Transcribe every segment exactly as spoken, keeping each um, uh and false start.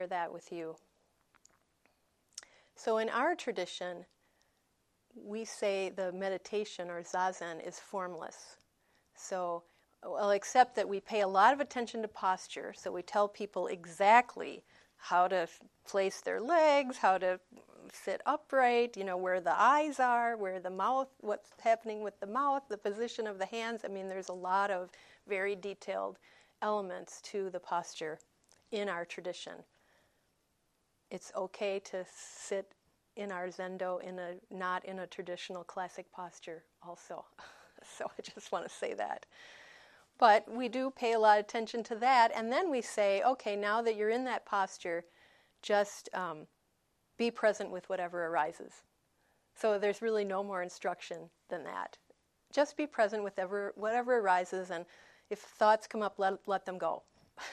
that with you. So in our tradition, we say the meditation or zazen is formless. So, well, except that we pay a lot of attention to posture, so we tell people exactly how to place their legs, how to sit upright, you know, where the eyes are, where the mouth, what's happening with the mouth, the position of the hands. I mean, there's a lot of very detailed elements to the posture in our tradition. It's okay to sit in our zendo in a not in a traditional classic posture also. So I just want to say that. But we do pay a lot of attention to that, and then we say, okay, now that you're in that posture, just um, be present with whatever arises. So there's really no more instruction than that. Just be present with ever, whatever arises, and if thoughts come up, let, let them go.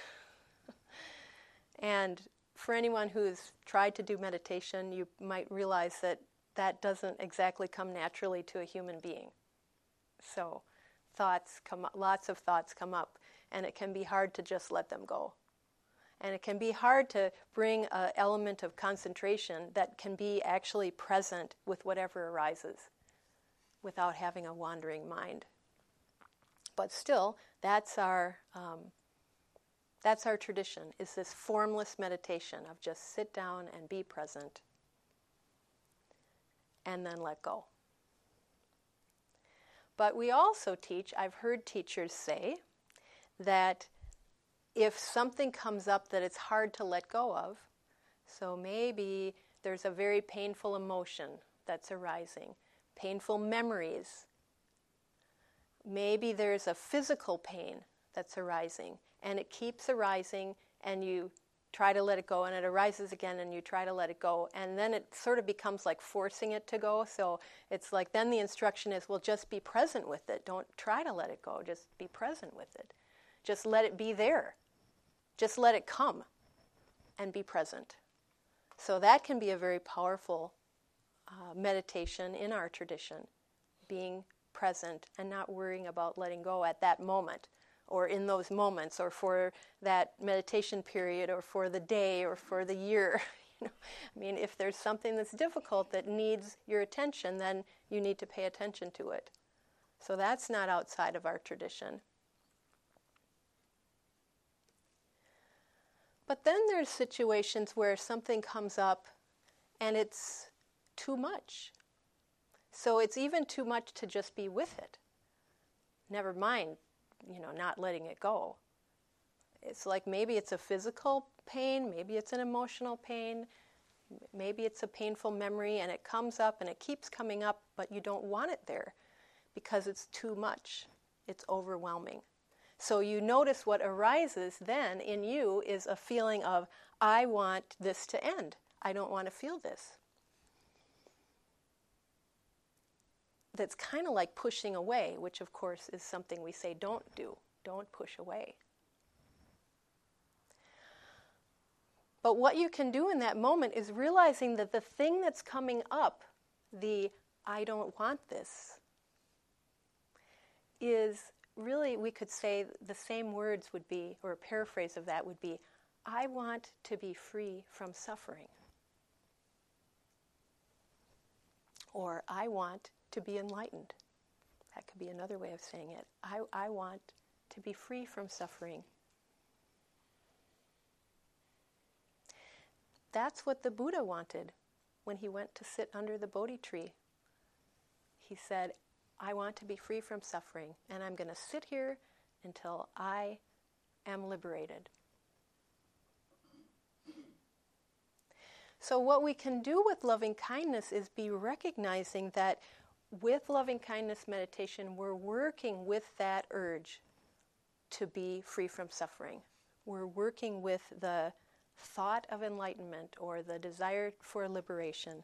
And for anyone who's tried to do meditation, you might realize that that doesn't exactly come naturally to a human being. So thoughts come up, lots of thoughts come up, and it can be hard to just let them go. And it can be hard to bring an element of concentration that can be actually present with whatever arises without having a wandering mind. But still, that's our um, that's our tradition, is this formless meditation of just sit down and be present and then let go. But we also teach, I've heard teachers say, that if something comes up that it's hard to let go of, so maybe there's a very painful emotion that's arising, painful memories, maybe there's a physical pain that's arising, and it keeps arising, and you try to let it go, and it arises again, and you try to let it go, and then it sort of becomes like forcing it to go. So it's like then the instruction is, well, just be present with it. Don't try to let it go. Just be present with it. Just let it be there. Just let it come and be present. So that can be a very powerful uh, meditation in our tradition, being present and not worrying about letting go at that moment, or in those moments, or for that meditation period, or for the day, or for the year. You know, I mean, if there's something that's difficult that needs your attention, then you need to pay attention to it. So that's not outside of our tradition. But then there's situations where something comes up and it's too much. So it's even too much to just be with it. Never mind, you know, not letting it go. It's like maybe it's a physical pain, maybe it's an emotional pain, maybe it's a painful memory, and it comes up and it keeps coming up, but you don't want it there because it's too much. It's overwhelming. So you notice what arises then in you is a feeling of, I want this to end. I don't want to feel this. That's kind of like pushing away, which of course is something we say don't do. Don't push away. But what you can do in that moment is realizing that the thing that's coming up, the I don't want this, is really, we could say the same words would be, or a paraphrase of that would be, I want to be free from suffering. Or I want to be enlightened. That could be another way of saying it. I, I want to be free from suffering. That's what the Buddha wanted when he went to sit under the Bodhi tree. He said, I want to be free from suffering, and I'm going to sit here until I am liberated. So what we can do with loving kindness is be recognizing that with loving kindness meditation, we're working with that urge to be free from suffering. We're working with the thought of enlightenment or the desire for liberation.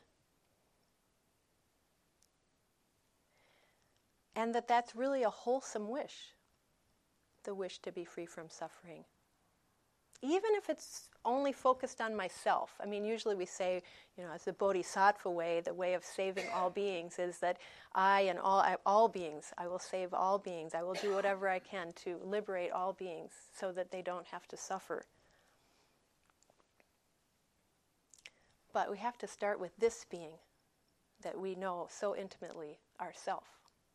And that that's really a wholesome wish, the wish to be free from suffering. Even if it's only focused on myself. I mean, usually we say, you know, as the Bodhisattva way, the way of saving all beings is that I and all I, all beings, I will save all beings. I will do whatever I can to liberate all beings so that they don't have to suffer. But we have to start with this being that we know so intimately, ourself.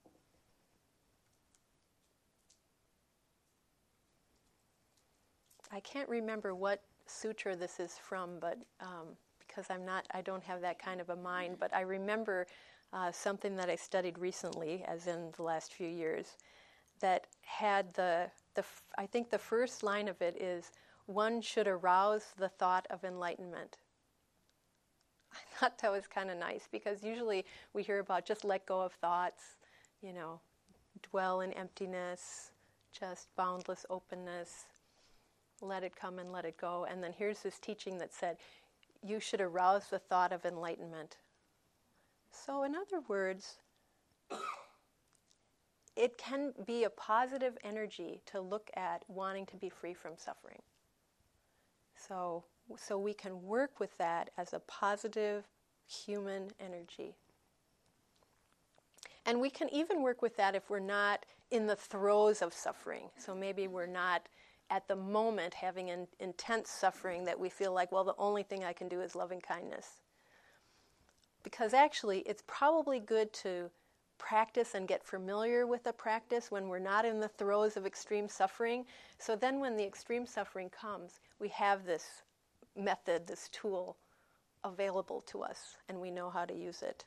I can't remember what sutra this is from, but um, because I'm not, I don't have that kind of a mind, but I remember uh, something that I studied recently, as in the last few years, that had the, the, I think the first line of it is, one should arouse the thought of enlightenment. I thought that was kind of nice, because usually we hear about just let go of thoughts, you know, dwell in emptiness, just boundless openness, let it come and let it go. And then here's this teaching that said, you should arouse the thought of enlightenment. So in other words, it can be a positive energy to look at wanting to be free from suffering. So, so we can work with that as a positive human energy. And we can even work with that if we're not in the throes of suffering. So maybe we're not at the moment having an intense suffering that we feel like, well, the only thing I can do is loving kindness. Because actually, it's probably good to practice and get familiar with the practice when we're not in the throes of extreme suffering. So then when the extreme suffering comes, we have this method, this tool available to us, and we know how to use it.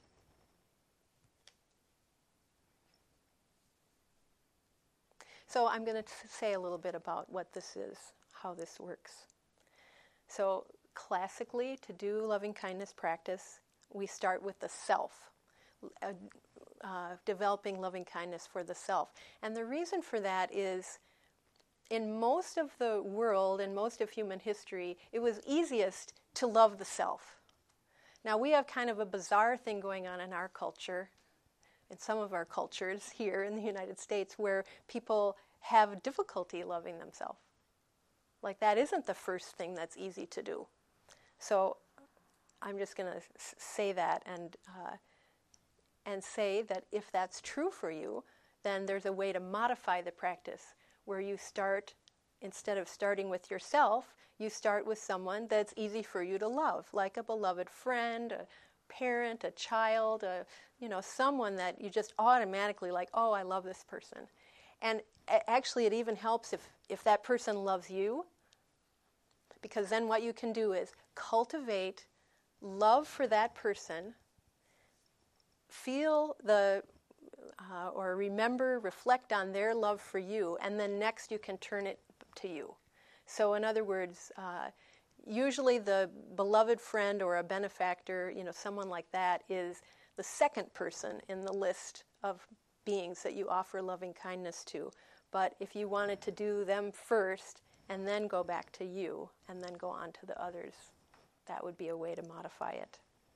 So I'm going to say a little bit about what this is, how this works. So classically, to do loving kindness practice, we start with the self, uh, uh, developing loving kindness for the self. And the reason for that is, in most of the world, in most of human history, it was easiest to love the self. Now we have kind of a bizarre thing going on in our culture, in some of our cultures here in the United States, where people have difficulty loving themselves. Like that isn't the first thing that's easy to do. So I'm just going to s- say that and uh, and say that if that's true for you, then there's a way to modify the practice where you start, instead of starting with yourself, you start with someone that's easy for you to love, like a beloved friend, a parent, a child, a, you know, someone that you just automatically like, oh, I love this person. And a- actually it even helps if, if that person loves you, because then what you can do is cultivate love for that person, feel the, uh, or remember, reflect on their love for you, and then next you can turn it to you. So in other words, uh, usually the beloved friend or a benefactor, you know, someone like that is the second person in the list of beings that you offer loving kindness to. But if you wanted to do them first and then go back to you and then go on to the others, that would be a way to modify it.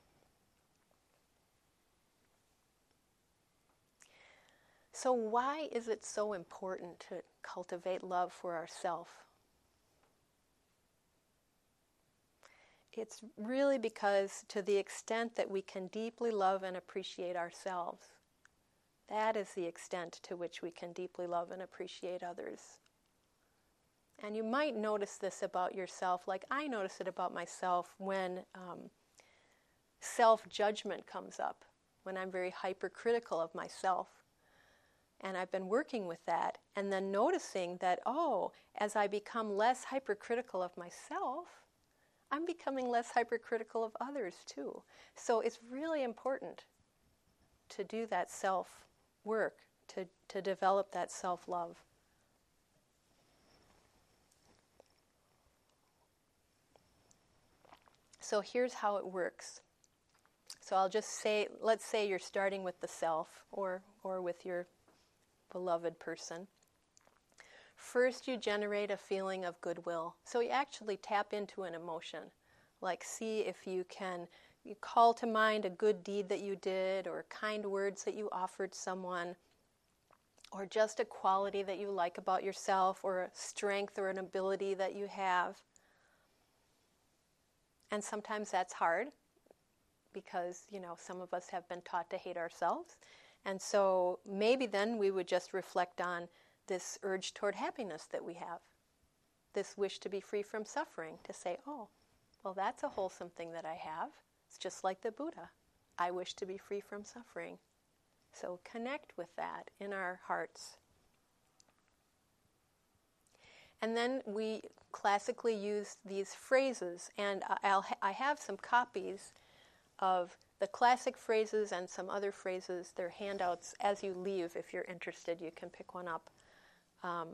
So why is it so important to cultivate love for ourselves? It's really because to the extent that we can deeply love and appreciate ourselves, that is the extent to which we can deeply love and appreciate others. And you might notice this about yourself, like I notice it about myself when um, self-judgment comes up, when I'm very hypercritical of myself. And I've been working with that, and then noticing that, oh, as I become less hypercritical of myself, I'm becoming less hypercritical of others too. So it's really important to do that self-work, to, to develop that self-love. So here's how it works. So I'll just say, let's say you're starting with the self, or or with your beloved person. First, you generate a feeling of goodwill. So you actually tap into an emotion. Like see if you can you call to mind a good deed that you did, or kind words that you offered someone, or just a quality that you like about yourself, or a strength or an ability that you have. And sometimes that's hard because, you know, some of us have been taught to hate ourselves. And so maybe then we would just reflect on this urge toward happiness that we have, this wish to be free from suffering, to say, oh, well, that's a wholesome thing that I have. It's just like the Buddha. I wish to be free from suffering. So connect with that in our hearts. And then we classically use these phrases, and I'll ha- I have some copies of the classic phrases and some other phrases. They're handouts as you leave. If you're interested, you can pick one up. Um,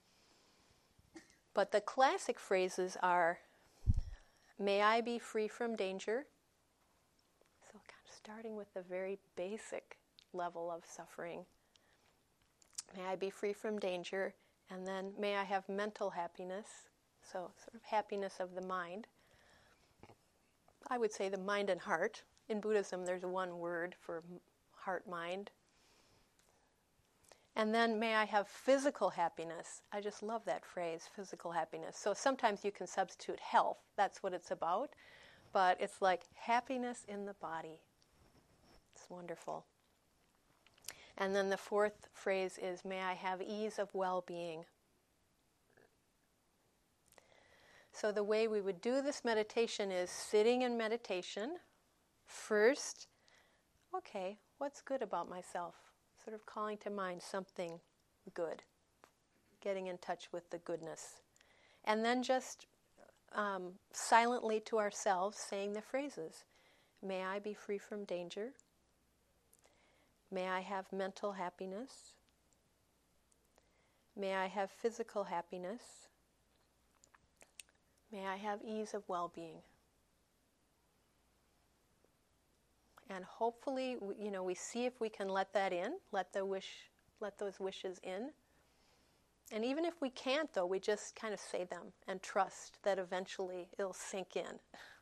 but the classic phrases are, may I be free from danger. So kind of starting with the very basic level of suffering. May I be free from danger. And then, may I have mental happiness, so sort of happiness of the mind. I would say the mind and heart. In Buddhism, there's one word for heart-mind. And then, may I have physical happiness. I just love that phrase, physical happiness. So sometimes you can substitute health. That's what it's about. But it's like happiness in the body. It's wonderful. And then the fourth phrase is, may I have ease of well-being. So the way we would do this meditation is sitting in meditation. First, okay, what's good about myself? Sort of calling to mind something good. Getting in touch with the goodness. And then just um, silently to ourselves saying the phrases. May I be free from danger. May I have mental happiness. May I have physical happiness. May I have ease of well-being. And hopefully, you know, we see if we can let that in, let the wish, let those wishes in. And even if we can't, though, we just kind of say them and trust that eventually it'll sink in.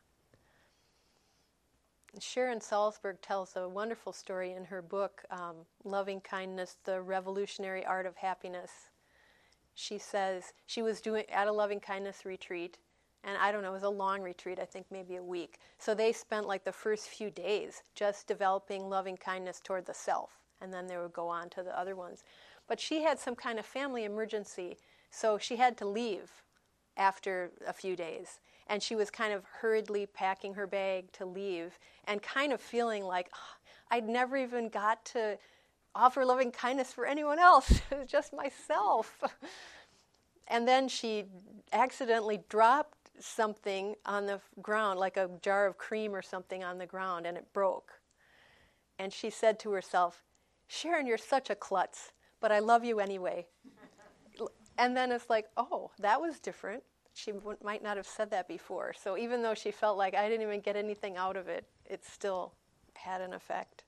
Sharon Salzberg tells a wonderful story in her book, um, Loving Kindness, The Revolutionary Art of Happiness. She says she was doing at a loving kindness retreat, and I don't know, it was a long retreat, I think maybe a week. So they spent like the first few days just developing loving kindness toward the self, and then they would go on to the other ones. But she had some kind of family emergency, so she had to leave after a few days. And she was kind of hurriedly packing her bag to leave and kind of feeling like, oh, I'd never even got to offer loving kindness for anyone else. It was just myself. And then she accidentally dropped something on the ground, like a jar of cream or something on the ground, and it broke. And she said to herself, Sharon, you're such a klutz, but I love you anyway. And then it's like, oh, that was different. She w- might not have said that before. So even though she felt like I didn't even get anything out of it, it still had an effect.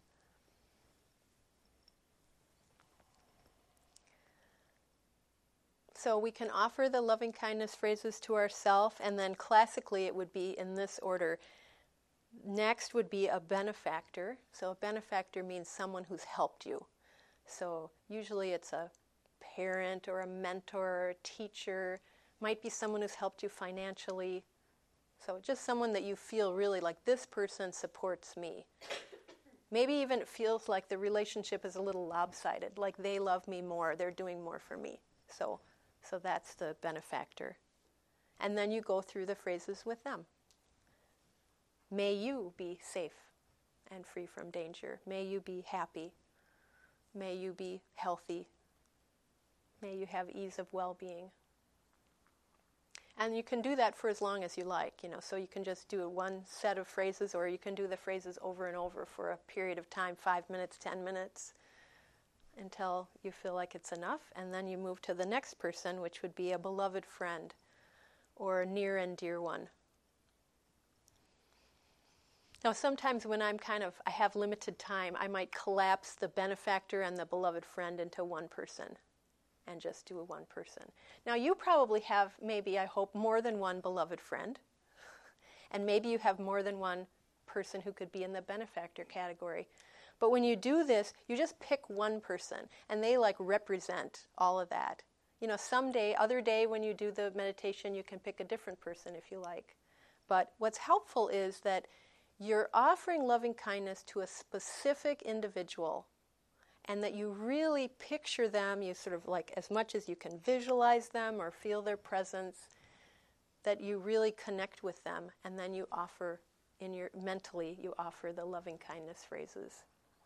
So we can offer the loving kindness phrases to ourselves, and then classically it would be in this order. Next would be a benefactor. So a benefactor means someone who's helped you. So usually it's a parent or a mentor or a teacher. Might be someone who's helped you financially. So just someone that you feel really like, this person supports me. Maybe even it feels like the relationship is a little lopsided, like they love me more, they're doing more for me. So, so that's the benefactor. And then you go through the phrases with them. May you be safe and free from danger. May you be happy. May you be healthy. May you have ease of well-being. And you can do that for as long as you like, you know, so you can just do one set of phrases, or you can do the phrases over and over for a period of time, five minutes, ten minutes, until you feel like it's enough, and then you move to the next person, which would be a beloved friend or a near and dear one. Now, sometimes when I'm kind of, I have limited time, I might collapse the benefactor and the beloved friend into one person and just do a one person. Now, you probably have, maybe, I hope, more than one beloved friend, and maybe you have more than one person who could be in the benefactor category. But when you do this, you just pick one person, and they like represent all of that. You know, someday, other day when you do the meditation, you can pick a different person if you like. But what's helpful is that you're offering loving kindness to a specific individual, and that you really picture them, you sort of like, as much as you can visualize them or feel their presence, that you really connect with them, and then you offer in your mentally you offer the loving kindness phrases.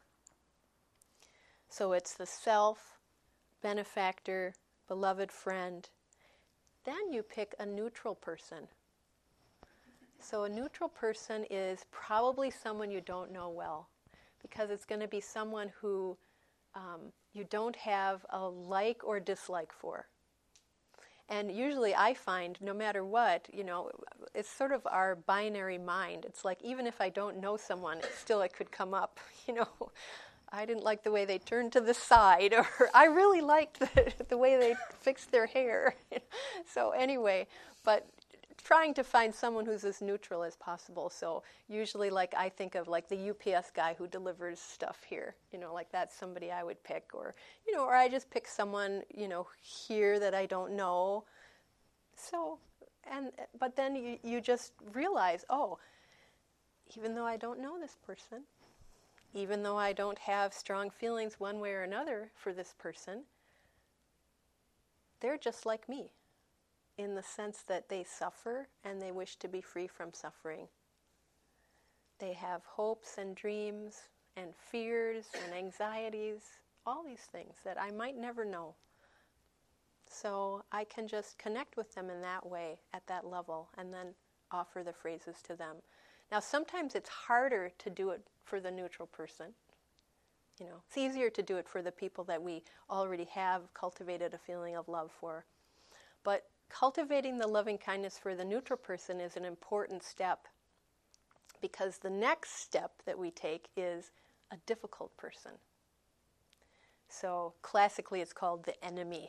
So it's the self, benefactor, beloved friend. Then you pick a neutral person. So a neutral person is probably someone you don't know well, because it's going to be someone who um, you don't have a like or dislike for. And usually I find, no matter what, you know, it's sort of our binary mind. It's like, even if I don't know someone, it still it could come up, you know. I didn't like the way they turned to the side, or I really liked the, the way they fixed their hair. So anyway, but trying to find someone who's as neutral as possible. So usually, like, I think of like the U P S guy who delivers stuff here, you know, like that's somebody I would pick, or, you know, or I just pick someone, you know, here that I don't know. So, and, but then you, you just realize, oh, even though I don't know this person, even though I don't have strong feelings one way or another for this person, they're just like me, in the sense that they suffer and they wish to be free from suffering. They have hopes and dreams and fears and anxieties, all these things that I might never know. So I can just connect with them in that way, at that level, and then offer the phrases to them. Now sometimes it's harder to do it for the neutral person. You know, it's easier to do it for the people that we already have cultivated a feeling of love for. But cultivating the loving kindness for the neutral person is an important step, because the next step that we take is a difficult person. So classically it's called the enemy.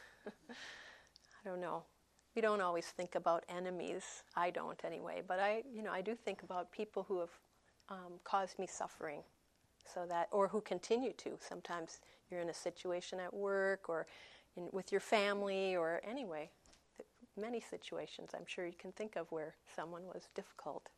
I don't know. We don't always think about enemies. I don't anyway. But I, you know, I do think about people who have um, caused me suffering, so that, or who continue to. Sometimes you're in a situation at work, or in, with your family, or anyway. Many situations I'm sure you can think of where someone was difficult.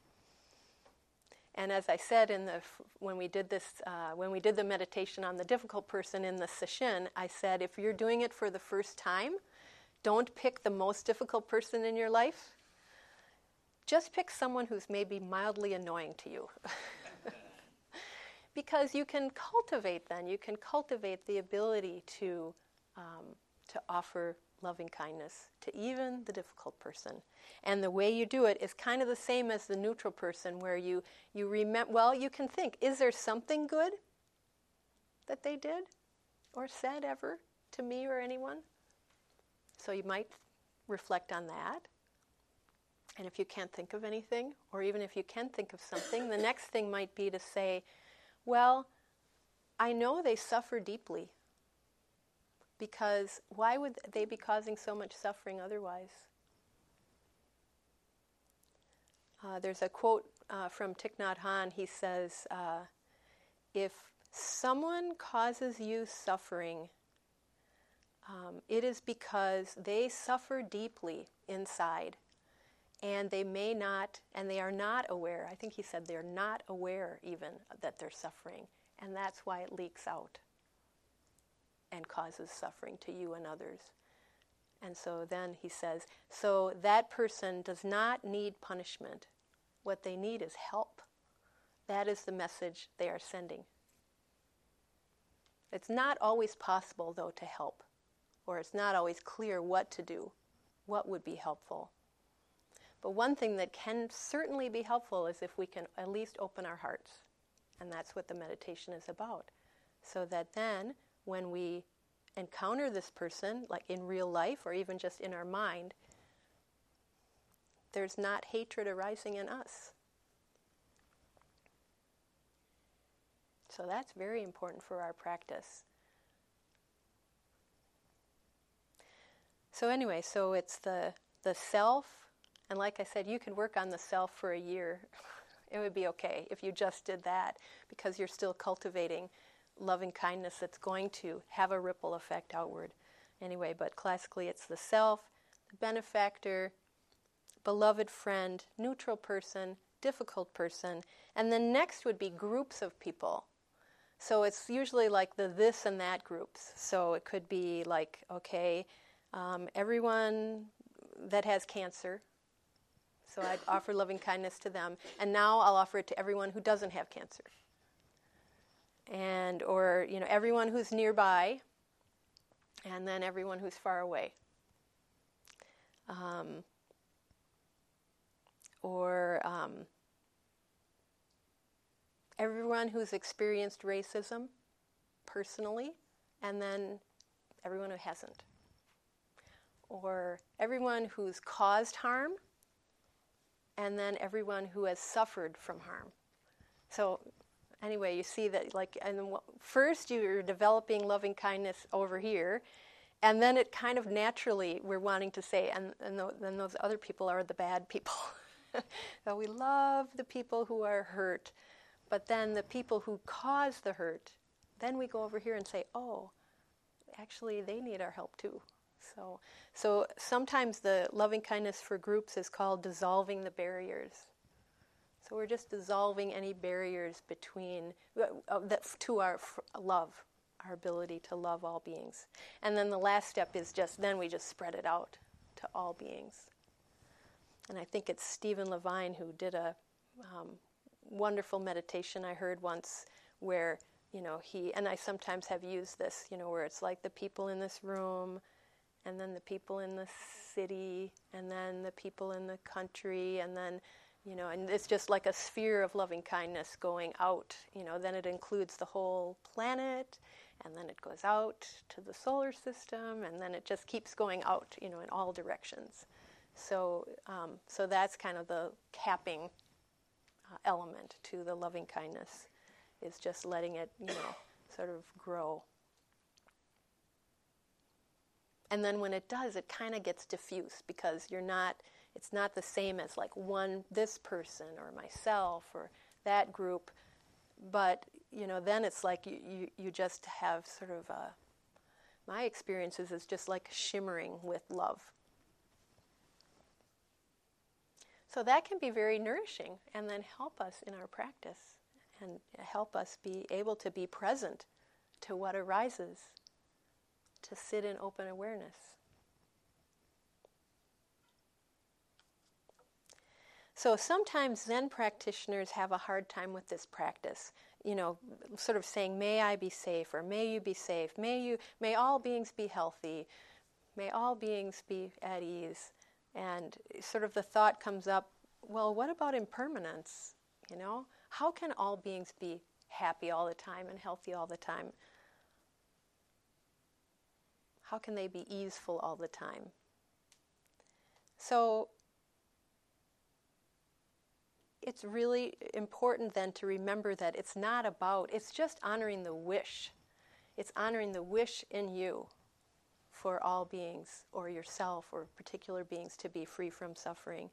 And as I said in the when we did this uh, when we did the meditation on the difficult person in the sesshin, I said, if you're doing it for the first time, don't pick the most difficult person in your life. Just pick someone who's maybe mildly annoying to you. Because you can cultivate then, you can cultivate the ability to um, to offer loving kindness to even the difficult person. And the way you do it is kind of the same as the neutral person, where you, you remember, well, you can think, is there something good that they did or said ever to me or anyone? So you might reflect on that. And if you can't think of anything, or even if you can think of something, the next thing might be to say, well, I know they suffer deeply, because why would they be causing so much suffering otherwise? Uh, there's a quote uh, from Thich Nhat Hanh. He says, uh, if someone causes you suffering, um, it is because they suffer deeply inside, and they may not, and they are not aware. I think he said they're not aware even that they're suffering, and that's why it leaks out and causes suffering to you and others. And so then he says, so that person does not need punishment. What they need is help. That is the message they are sending. It's not always possible, though, to help, or it's not always clear what to do, what would be helpful. But one thing that can certainly be helpful is if we can at least open our hearts. And that's what the meditation is about. So that then, when we encounter this person, like in real life or even just in our mind, there's not hatred arising in us. So that's very important for our practice. So anyway, so it's the the self, and like I said, you could work on the self for a year. It would be okay if you just did that, because you're still cultivating loving kindness that's going to have a ripple effect outward. Anyway, but classically it's the self, the benefactor, beloved friend, neutral person, difficult person, and then next would be groups of people. So it's usually like the this and that groups. So it could be like, okay, um, everyone that has cancer. So I'd offer loving kindness to them. And now I'll offer it to everyone who doesn't have cancer. And, or, you know, everyone who's nearby, and then everyone who's far away. Um, or um, everyone who's experienced racism personally, and then everyone who hasn't. Or everyone who's caused harm, and then everyone who has suffered from harm. So anyway, you see that, like, and first you're developing loving kindness over here, and then it kind of naturally we're wanting to say, and, and th- then those other people are the bad people. So we love the people who are hurt, but then the people who cause the hurt, then we go over here and say, oh, actually they need our help too. So, so sometimes the loving kindness for groups is called dissolving the barriers. So we're just dissolving any barriers between uh, that to our f- love, our ability to love all beings. And then the last step is just then we just spread it out to all beings. And I think it's Stephen Levine who did a um, wonderful meditation I heard once where, you know, he, and I sometimes have used this, you know, where it's like the people in this room, and then the people in the city, and then the people in the country, and then, you know, and it's just like a sphere of loving kindness going out, you know, then it includes the whole planet, and then it goes out to the solar system, and then it just keeps going out, you know, in all directions. So, um, so that's kind of the capping uh, element to the loving kindness, is just letting it, you know, sort of grow. And then when it does, it kind of gets diffuse because you're not, it's not the same as like one, this person or myself or that group. But, you know, then it's like you, you, you just have sort of, a, my experiences is just like shimmering with love. So that can be very nourishing and then help us in our practice and help us be able to be present to what arises, to sit in open awareness. So sometimes Zen practitioners have a hard time with this practice, you know, sort of saying, may I be safe, or may you be safe, may you, may all beings be healthy, may all beings be at ease. And sort of the thought comes up, well, what about impermanence? You know, how can all beings be happy all the time and healthy all the time? How can they be easeful all the time? So it's really important then to remember that it's not about, it's just honoring the wish. It's honoring the wish in you for all beings, or yourself, or particular beings to be free from suffering.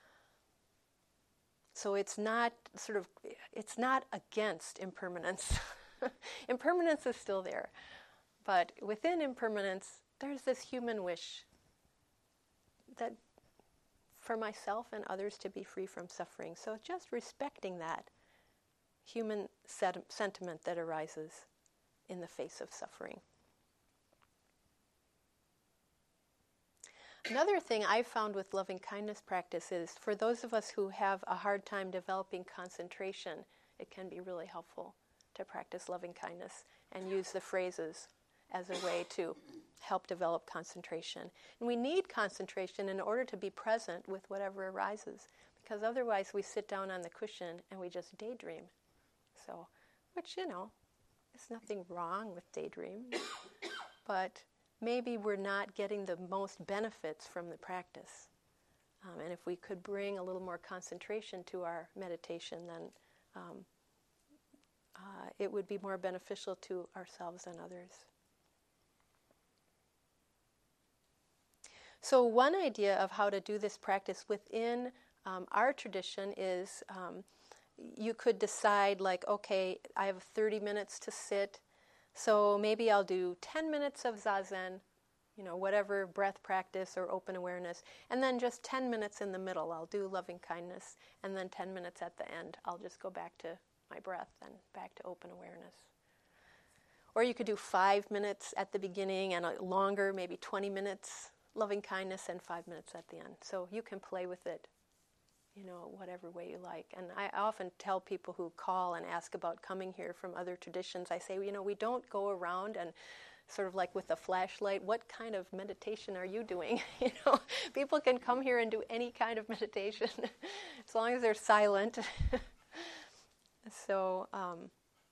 So it's not sort of, it's not against impermanence. Impermanence is still there. But within impermanence, there's this human wish that for myself and others to be free from suffering. So just respecting that human set- sentiment that arises in the face of suffering. Another thing I've found with loving kindness practice is for those of us who have a hard time developing concentration, it can be really helpful to practice loving kindness and use the phrases as a way to help develop concentration. And we need concentration in order to be present with whatever arises, because otherwise we sit down on the cushion and we just daydream. So, which, you know, there's nothing wrong with daydream, but maybe we're not getting the most benefits from the practice. Um, and if we could bring a little more concentration to our meditation, then um, uh, it would be more beneficial to ourselves and others. So one idea of how to do this practice within um, our tradition is um, you could decide, like, okay, I have thirty minutes to sit, so maybe I'll do ten minutes of zazen, you know, whatever breath practice or open awareness, and then just ten minutes in the middle, I'll do loving kindness, and then ten minutes at the end, I'll just go back to my breath and back to open awareness. Or you could do five minutes at the beginning and a longer, maybe twenty minutes loving kindness, and five minutes at the end. So you can play with it, you know, whatever way you like. And I often tell people who call and ask about coming here from other traditions, I say, you know, we don't go around and sort of like with a flashlight, what kind of meditation are you doing? You know, people can come here and do any kind of meditation as long as they're silent. so, um,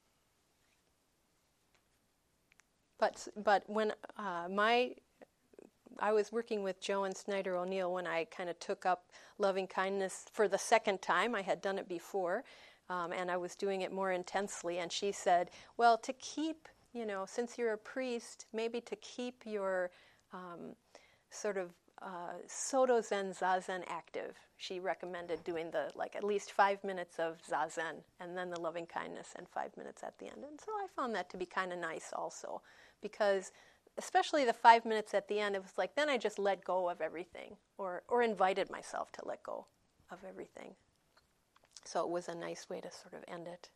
but but when uh, my I was working with Joan Snyder O'Neill when I kind of took up loving kindness for the second time. I had done it before, um, and I was doing it more intensely. And she said, well, to keep, you know, since you're a priest, maybe to keep your um, sort of uh, Soto Zen Zazen active, she recommended doing the, like, at least five minutes of Zazen, and then the loving kindness, and five minutes at the end. And so I found that to be kind of nice also, because especially the five minutes at the end, it was like, then I just let go of everything, or, or invited myself to let go of everything. So it was a nice way to sort of end it.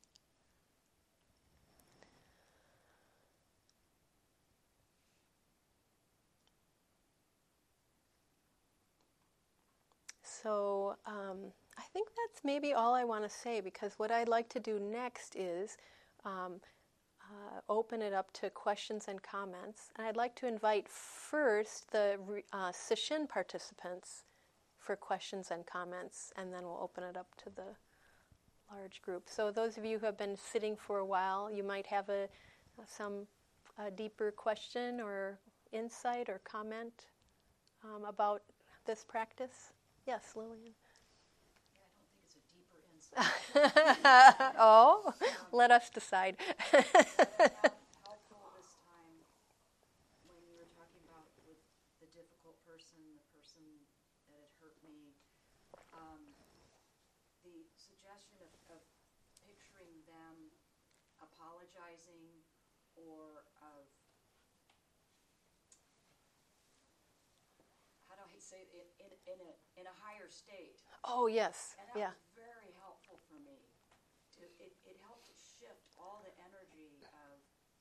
So um, I think that's maybe all I want to say, because what I'd like to do next is um, uh, open it up to questions and comments. And I'd like to invite first the uh, Sesshin participants for questions and comments, and then we'll open it up to the large group. So those of you who have been sitting for a while, you might have a some a deeper question or insight or comment um, about this practice. Yes, Lillian. Yeah, I don't think it's a deeper insight. Oh, let us decide. Helpful this time when you were talking about with the difficult person, the person that had hurt me, um, the suggestion of, of picturing them apologizing or of, how do I say it, in, in, a, in a higher state. Oh, yes. And that Yeah. was very helpful for me. To, it, it helped to shift all the energy of,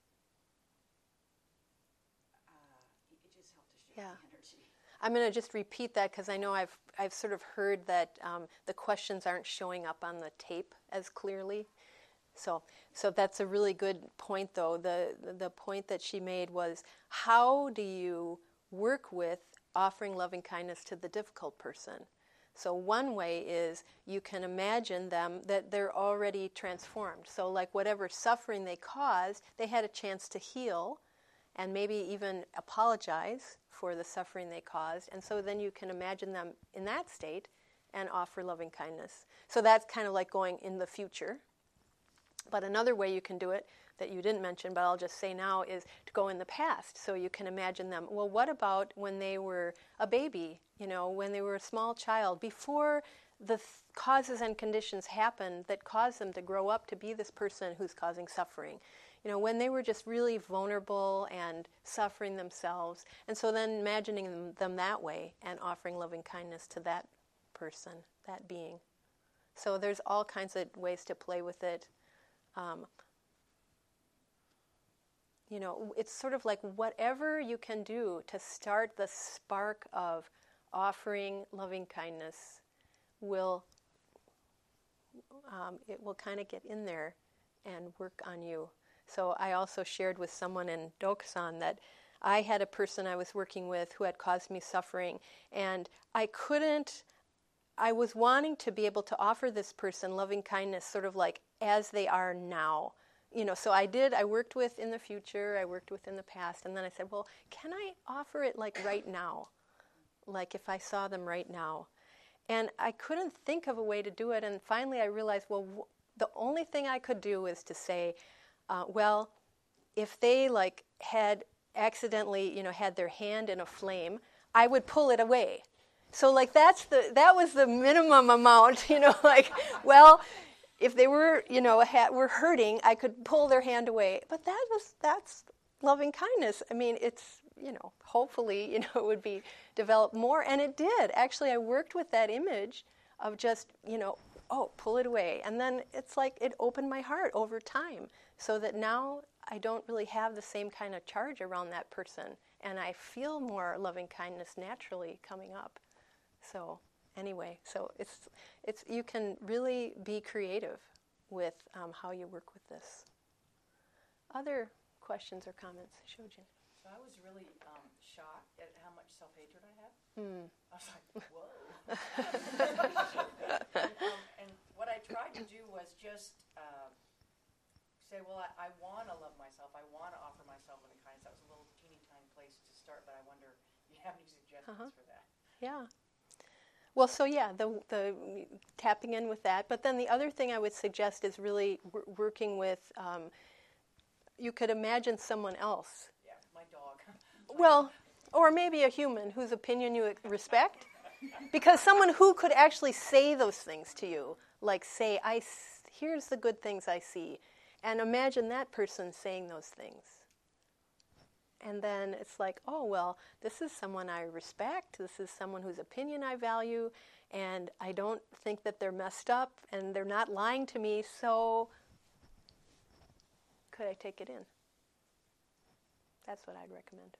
uh, it just helped to shift Yeah. the energy. I'm going to just repeat that because I know I've I've sort of heard that um, the questions aren't showing up on the tape as clearly. So so that's a really good point, though. The the point that she made was, how do you work with offering loving kindness to the difficult person? So one way is you can imagine them that they're already transformed. So like whatever suffering they caused, they had a chance to heal and maybe even apologize for the suffering they caused. And so then you can imagine them in that state and offer loving kindness. So that's kind of like going in the future. But another way you can do it that you didn't mention, but I'll just say now, is to go in the past. So you can imagine them, well, what about when they were a baby, you know, when they were a small child, before the th- causes and conditions happened that caused them to grow up to be this person who's causing suffering. You know, when they were just really vulnerable and suffering themselves. And so then imagining them, them that way and offering loving kindness to that person, that being. So there's all kinds of ways to play with it. Um, you know, it's sort of like whatever you can do to start the spark of offering loving kindness will, um, it will kind of get in there and work on you. So I also shared with someone in Dokusan that I had a person I was working with who had caused me suffering, and I couldn't, I was wanting to be able to offer this person loving kindness sort of like as they are now. You know, so I did, I worked with in the future, I worked with in the past, and then I said, well, can I offer it like right now? Like if I saw them right now. And I couldn't think of a way to do it, and finally I realized, well, w- the only thing I could do is to say, uh, well, if they like had accidentally, you know, had their hand in a flame, I would pull it away. So like that's the, that was the minimum amount, you know, like, well, if they were, you know, ha- were hurting, I could pull their hand away. But that was, that's loving kindness. I mean, it's, you know, hopefully, you know, it would be developed more. And it did. Actually, I worked with that image of just, you know, oh, pull it away. And then it's like it opened my heart over time so that now I don't really have the same kind of charge around that person, and I feel more loving kindness naturally coming up. So anyway, so it's it's you can really be creative with um, how you work with this. Other questions or comments, Shojin? So I was really um, shocked at how much self-hatred I have. Mm. I was like, whoa. and, um, and what I tried to do was just uh, say, well, I, I want to love myself. I want to offer myself loving kindness. That was a little teeny tiny place to start, but I wonder if you have any suggestions Uh-huh. for that. Yeah. Well, so yeah, the the tapping in with that. But then the other thing I would suggest is really w- working with. Um, you could imagine someone else. Yeah, my dog. Well, or maybe a human whose opinion you respect, because someone who could actually say those things to you, like say, "I s- here's the good things I see," and imagine that person saying those things. And then it's like, oh, well, this is someone I respect. This is someone whose opinion I value. And I don't think that they're messed up. And they're not lying to me. So could I take it in? That's what I'd recommend.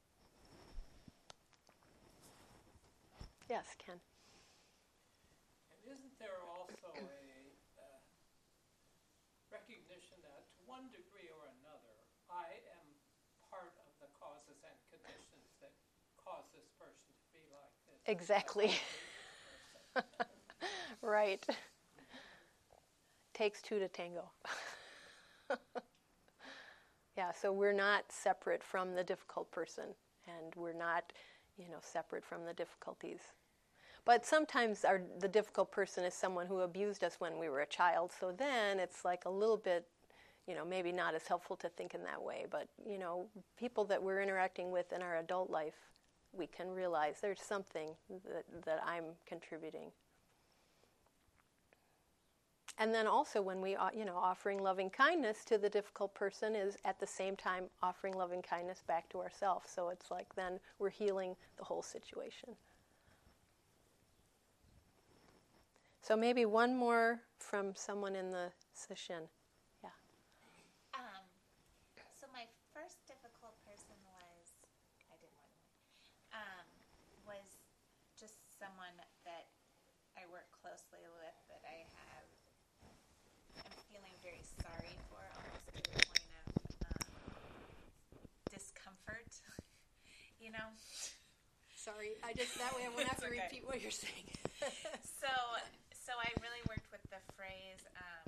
Yes, Ken. And isn't there also a uh, recognition that to one degree or another, I am part of the causes and conditions that cause this person to be like this? Exactly. Right. Takes two to tango. Yeah, so we're not separate from the difficult person, and we're not, you know, separate from the difficulties. But sometimes our the difficult person is someone who abused us when we were a child, so then it's like a little bit, you know, maybe not as helpful to think in that way. But, you know, people that we're interacting with in our adult life, we can realize there's something that, that I'm contributing. And then also when we, you know, offering loving kindness to the difficult person is at the same time offering loving kindness back to ourselves. So it's like then we're healing the whole situation. So maybe one more from someone in the session. Yeah. Um, so my first difficult person was, I did more than one, um, was just someone that I work closely with that I have, I'm feeling very sorry for, almost to the point of um, discomfort, you know? Sorry, I just, that way I won't have to It's okay. repeat what you're saying. So, so I really worked with the phrase, um,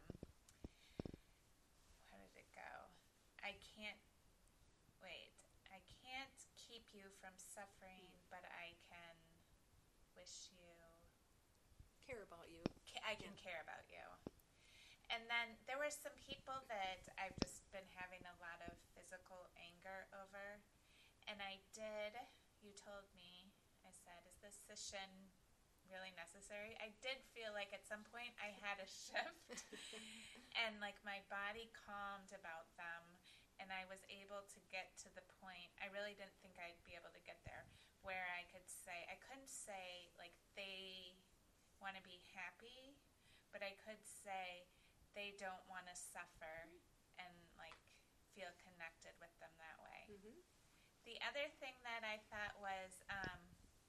how did it go? I can't, wait, I can't keep you from suffering, but I can wish you, Care about you. ca- I can care about you. And then there were some people that I've just been having a lot of physical anger over. And I did, you told me, I said, is this session really necessary? I did feel like at some point I had a shift and like my body calmed about them, and I was able to get to the point, I really didn't think I'd be able to get there, where I could say, I couldn't say like they want to be happy, but I could say they don't want to suffer and like feel connected with them that way. Mm-hmm. The other thing that I thought was, um,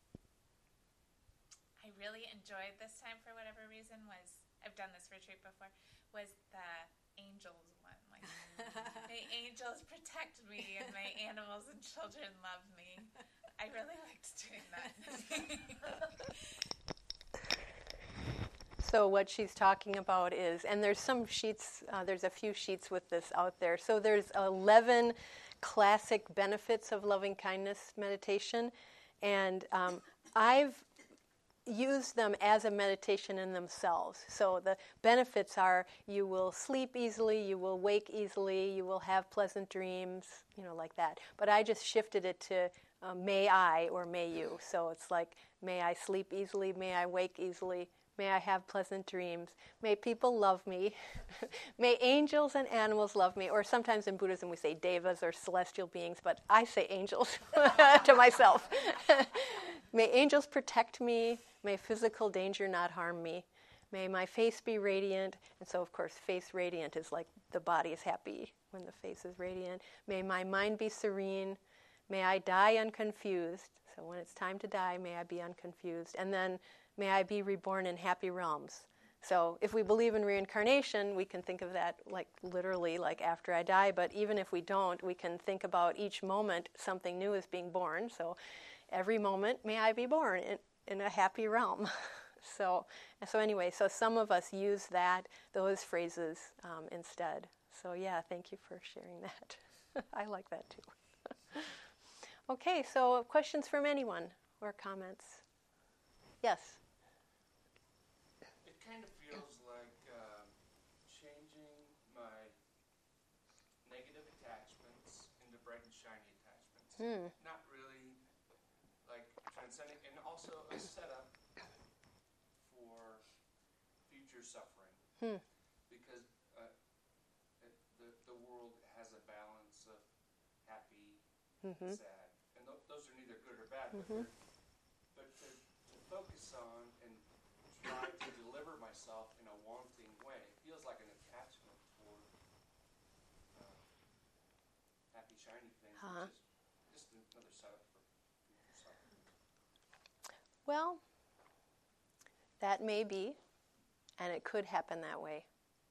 I really enjoyed this time for whatever reason was, I've done this retreat before, was the angels one. Like, my angels protect me and my animals and children love me. I really liked doing that. So what she's talking about is, and there's some sheets, uh, there's a few sheets with this out there. So there's eleven classic benefits of loving kindness meditation, and um, I've used them as a meditation in themselves. So the benefits are you will sleep easily, you will wake easily, you will have pleasant dreams, you know, like that. But I just shifted it to uh, may I or may you. So it's like, may I sleep easily, may I wake easily, may I have pleasant dreams, may people love me, may angels and animals love me, or sometimes in Buddhism we say devas or celestial beings, but I say angels to myself. May angels protect me, may physical danger not harm me, May my face be radiant. And so, of course, face radiant is like the body is happy when the face is radiant. May my mind be serene. May I die unconfused. So when it's time to die, may I be unconfused. And then may I be reborn in happy realms. So if we believe in reincarnation, we can think of that like literally like after I die. But even if we don't, we can think about each moment something new is being born. So every moment, may I be born in, in a happy realm. so so anyway, so some of us use that, those phrases um, instead. So yeah, thank you for sharing that. I like that too. Okay, so questions from anyone or comments? Yes? It kind of feels like um, changing my negative attachments into bright and shiny attachments. Hmm. Not really like transcending, and also a setup for future suffering. Hmm. Because uh, it, the, the world has a balance of happy Mm-hmm. and sad. And th- those are neither good or bad, Mm-hmm. but, they're, but to, to focus on and try to deliver myself in a wanting way feels like an attachment toward uh, happy, shiny things, Uh-huh. which is just another setup for future suffering. Well, that may be, and it could happen that way.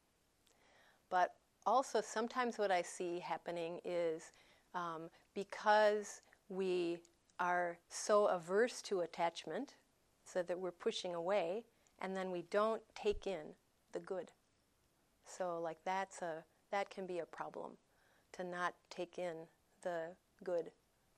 But also, sometimes what I see happening is um, because we are so averse to attachment, so that we're pushing away, and then we don't take in the good. So, like that's a that can be a problem, to not take in the good.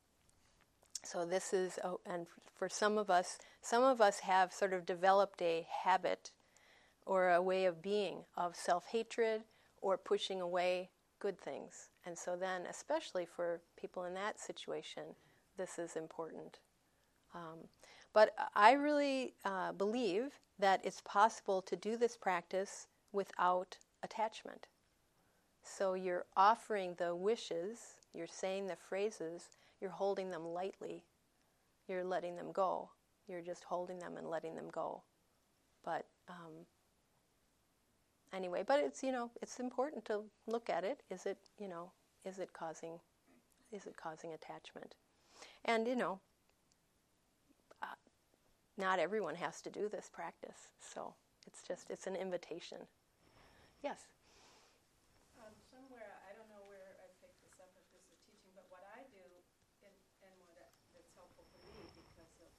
So this is, oh, and for some of us, some of us have sort of developed a habit or a way of being of self-hatred or pushing away good things. And so then, especially for people in that situation, this is important. Um, but I really uh, believe that it's possible to do this practice without attachment. So you're offering the wishes, you're saying the phrases, you're holding them lightly, you're letting them go. You're just holding them and letting them go. But um, anyway, but it's, you know, it's important to look at it. Is it, you know, is it causing, is it causing attachment? And, you know, uh, not everyone has to do this practice. So it's just, it's an invitation. Yes? Um, somewhere, I don't know where I picked this up, if this is teaching, but what I do, and, and what I, that's helpful for me because of,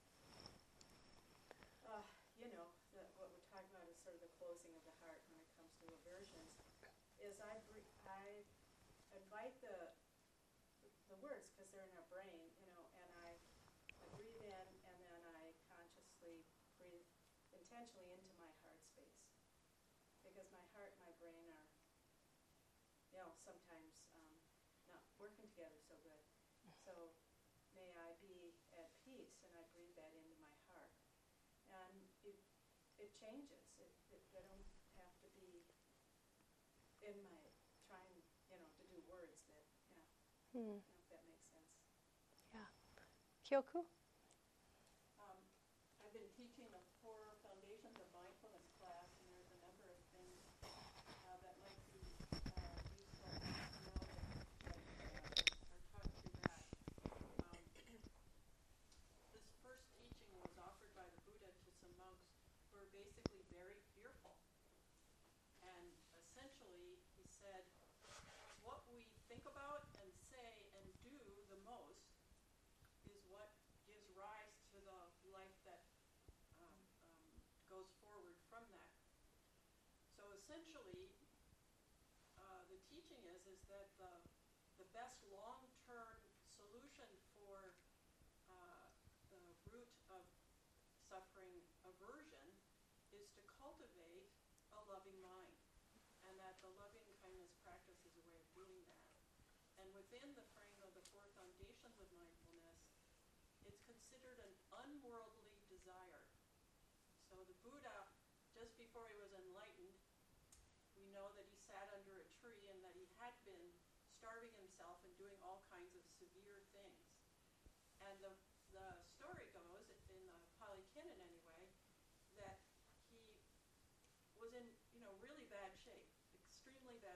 uh, you know, the, what we're talking about is sort of the closing of the heart when it comes to aversions, is I, bre- I invite the, the words, because they're in our brain, you know, and I, I breathe in, and then I consciously breathe intentionally into my heart space. Because my heart and my brain are, you know, sometimes um, not working together so good. So may I be at peace, and I breathe that into my heart. And it it changes. It, it, I don't have to be in my trying, you know, to do words that, yeah, Hmm. I don't know if that makes sense. Kyoku? Um, I've been teaching the four foundations of mindfulness class, and there's a number of things uh, that might be uh, useful to know that, that uh, are taught through that. Um, this first teaching was offered by the Buddha to some monks who were basically very fearful. And essentially, he said, what we think about and say and do the most is what gives rise to the life that um, um, goes forward from that. So essentially, uh, the teaching is is that the the best long-term solution for uh, the root of suffering aversion is to cultivate a loving mind, and that the loving kindness practice is a way of doing that. And within the frame of the four foundations of mindfulness, it's considered an unworldly desire. So the Buddha, just before he was enlightened, we know that he sat under a tree and that he had been starving himself and doing all kinds of severe things. And the, the story goes, in the Pali Canon anyway, that he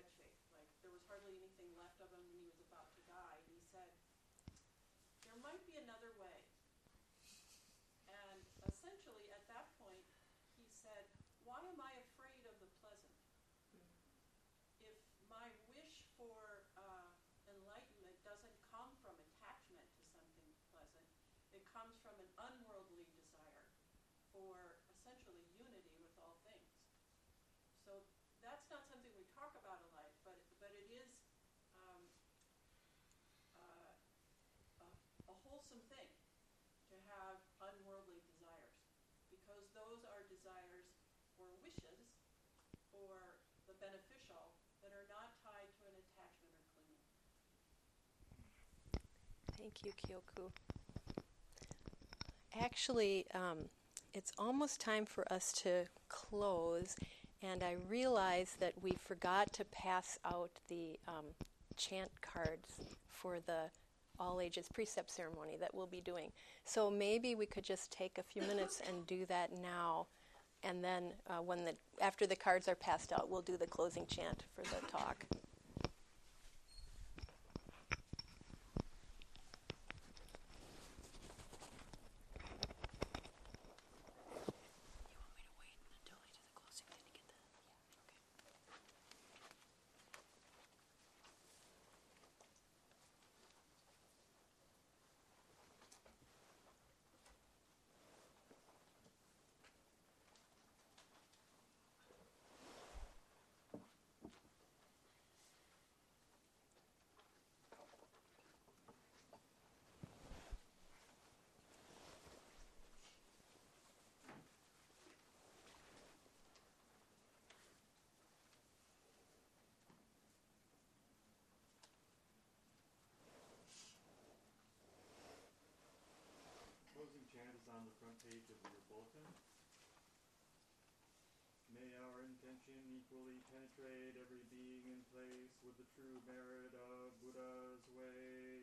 dead shape. Like, there was hardly anything left of him when he was about to die. And he said, there might be another way. And essentially, at that point, he said, why am I afraid of the pleasant? If my wish for uh, enlightenment doesn't come from attachment to something pleasant, it comes from an unworldly desire for essentially unity with all things. So that's not something we talk about a lot, but but it is um, uh, a, a wholesome thing to have unworldly desires, because those are desires or wishes for the beneficial that are not tied to an attachment or clinging. Thank you, Kyoku. Actually, um, it's almost time for us to close, and I realize that we forgot to pass out the um, chant cards for the all ages precept ceremony that we'll be doing. So maybe we could just take a few minutes and do that now, and then uh, when the after the cards are passed out, we'll do the closing chant for the talk. Closing chant is on the front page of your bulletin. May our intention equal